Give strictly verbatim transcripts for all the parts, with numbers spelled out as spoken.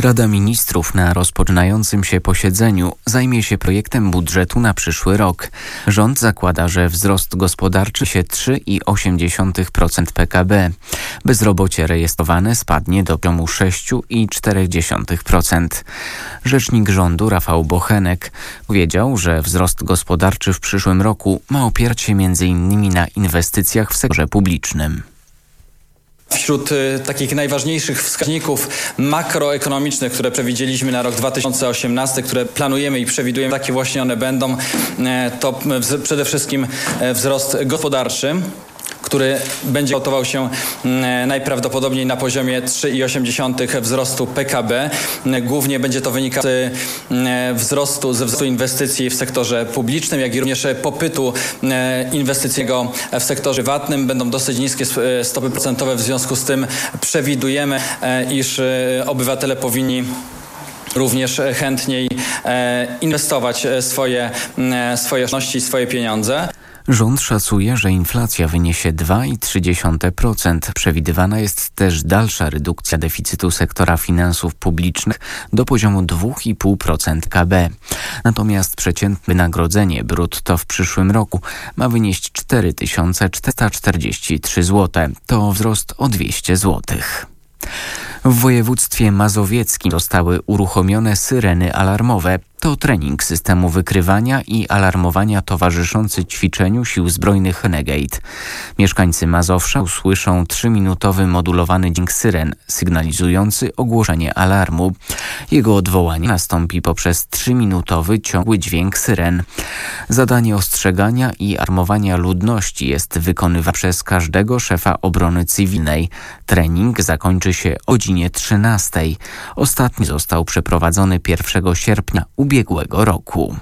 Rada Ministrów na rozpoczynającym się posiedzeniu zajmie się projektem budżetu na przyszły rok. Rząd zakłada, że wzrost gospodarczy się trzy przecinek osiem procent P K B. Bezrobocie rejestrowane spadnie do poziomu sześć przecinek cztery procent. Rzecznik rządu Rafał Bochenek powiedział, że wzrost gospodarczy w przyszłym roku ma opierać się między innymi na inwestycjach w sektorze publicznym. Wśród y, takich najważniejszych wskaźników makroekonomicznych, które przewidzieliśmy na rok dwa tysiące osiemnasty, które planujemy i przewidujemy, takie właśnie one będą, y, to y, przede wszystkim y, wzrost gospodarczy, który będzie kształtował się najprawdopodobniej na poziomie trzy przecinek osiem wzrostu P K B. Głównie będzie to wynikało z wzrostu, ze wzrostu inwestycji w sektorze publicznym, jak i również popytu inwestycyjnego w sektorze prywatnym. Będą dosyć niskie stopy procentowe, w związku z tym przewidujemy, iż obywatele powinni również chętniej inwestować swoje, swoje oszczędności, swoje pieniądze. Rząd szacuje, że inflacja wyniesie dwa przecinek trzy procent. Przewidywana jest też dalsza redukcja deficytu sektora finansów publicznych do poziomu dwa przecinek pięć procent P K B. Natomiast przeciętne wynagrodzenie brutto w przyszłym roku ma wynieść cztery tysiące czterysta czterdzieści trzy złote. To wzrost o dwieście złotych. W województwie mazowieckim zostały uruchomione syreny alarmowe. To trening systemu wykrywania i alarmowania towarzyszący ćwiczeniu Sił Zbrojnych Renegade. Mieszkańcy Mazowsza usłyszą trzyminutowy modulowany dźwięk syren sygnalizujący ogłoszenie alarmu. Jego odwołanie nastąpi poprzez trzyminutowy ciągły dźwięk syren. Zadanie ostrzegania i alarmowania ludności jest wykonywane przez każdego szefa obrony cywilnej. Trening zakończy się o godzinie trzynastej. Ostatni został przeprowadzony pierwszego sierpnia ubiegłego roku.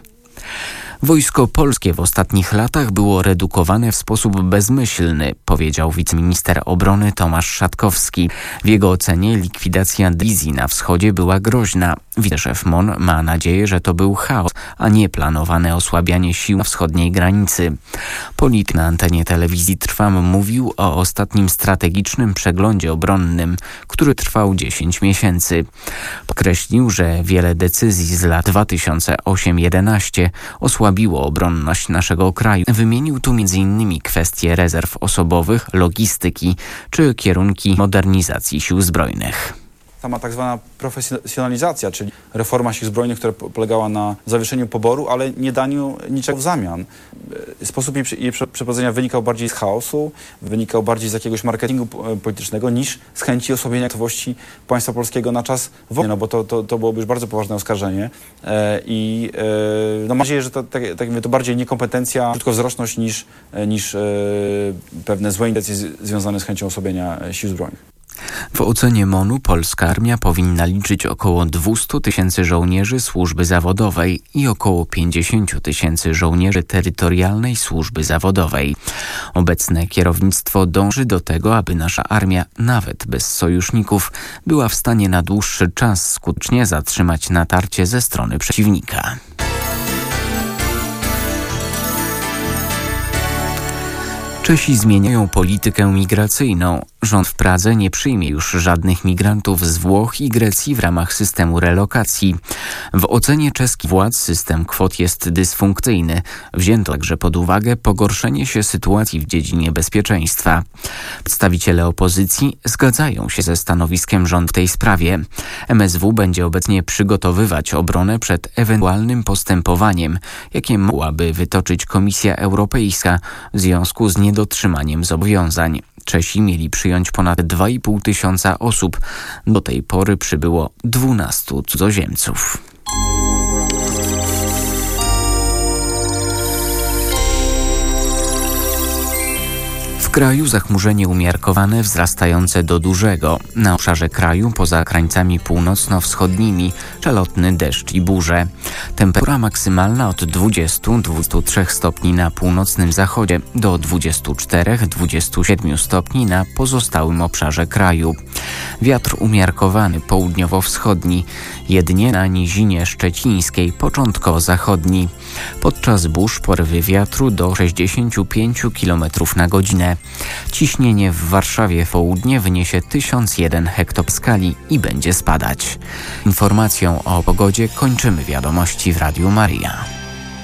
Wojsko polskie w ostatnich latach było redukowane w sposób bezmyślny, powiedział wiceminister obrony Tomasz Szatkowski. W jego ocenie likwidacja dywizji na wschodzie była groźna. Wiceszef M O N ma nadzieję, że to był chaos, a nie planowane osłabianie sił na wschodniej granicy. Polityk na antenie telewizji Trwam mówił o ostatnim strategicznym przeglądzie obronnym, który trwał dziesięć miesięcy. Podkreślił, że wiele decyzji z lat dwa tysiące osiem do jedenaście osłabiło obronność naszego kraju. Wymienił tu między innymi kwestie rezerw osobowych, logistyki czy kierunki modernizacji sił zbrojnych. Sama tak zwana profesjonalizacja, czyli reforma sił zbrojnych, która polegała na zawieszeniu poboru, ale nie daniu niczego w zamian. Sposób jej przeprowadzenia wynikał bardziej z chaosu, wynikał bardziej z jakiegoś marketingu politycznego niż z chęci osłabienia gotowości państwa polskiego na czas wojny, no bo to, to, to byłoby już bardzo poważne oskarżenie i no mam nadzieję, że to, tak, tak mówię, to bardziej niekompetencja, krótkowzroczność niż, niż pewne złe intencje związane z chęcią osłabienia sił zbrojnych. W ocenie M O N-u polska armia powinna liczyć około dwieście tysięcy żołnierzy służby zawodowej i około pięćdziesiąt tysięcy żołnierzy terytorialnej służby zawodowej. Obecne kierownictwo dąży do tego, aby nasza armia, nawet bez sojuszników, była w stanie na dłuższy czas skutecznie zatrzymać natarcie ze strony przeciwnika. Czesi zmieniają politykę migracyjną. Rząd w Pradze nie przyjmie już żadnych migrantów z Włoch i Grecji w ramach systemu relokacji. W ocenie czeskich władz system kwot jest dysfunkcyjny. Wzięto także pod uwagę pogorszenie się sytuacji w dziedzinie bezpieczeństwa. Przedstawiciele opozycji zgadzają się ze stanowiskiem rządu w tej sprawie. M S W będzie obecnie przygotowywać obronę przed ewentualnym postępowaniem, jakie mogłaby wytoczyć Komisja Europejska w związku z niedotrzymaniem zobowiązań. Czesi mieli przyjąć ponad dwa i pół tysiąca osób. Do tej pory przybyło dwunastu cudzoziemców. W kraju zachmurzenie umiarkowane wzrastające do dużego. Na obszarze kraju poza krańcami północno-wschodnimi przelotny deszcz i burze. Temperatura maksymalna od dwudziestu do dwudziestu trzech stopni na północnym zachodzie do dwudziestu czterech do dwudziestu siedmiu stopni na pozostałym obszarze kraju. Wiatr umiarkowany południowo-wschodni, jedynie na nizinie szczecińskiej początkowo zachodni. Podczas burz porywy wiatru do sześćdziesiąt pięć kilometrów na godzinę. Ciśnienie w Warszawie w południe wyniesie tysiąc jeden hektopaskali i będzie spadać. Informacją o pogodzie kończymy wiadomości w Radiu Maryja.